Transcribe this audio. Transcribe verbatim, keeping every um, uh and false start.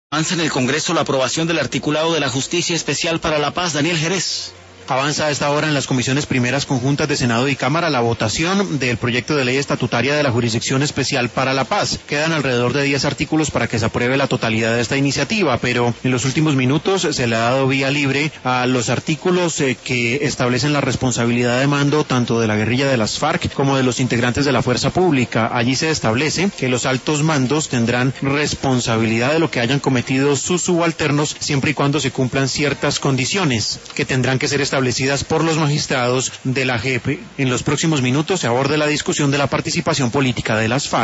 Avanza en el Congreso la aprobación del articulado de la Justicia Especial para la Paz. Daniel Jerez. Avanza a esta hora en las comisiones primeras conjuntas de Senado y Cámara la votación del proyecto de ley estatutaria de la Jurisdicción Especial para la Paz. Quedan alrededor de diez artículos para que se apruebe la totalidad de esta iniciativa, pero en los últimos minutos se le ha dado vía libre a los artículos eh, que establecen la responsabilidad de mando tanto de la guerrilla de las FARC como de los integrantes de la fuerza pública. Allí se establece que los altos mandos tendrán responsabilidad de lo que hayan cometido sus subalternos siempre y cuando se cumplan ciertas condiciones que tendrán que ser establecidas establecidas por los magistrados de la J E P. En los próximos minutos se aborda la discusión de la participación política de las FARC.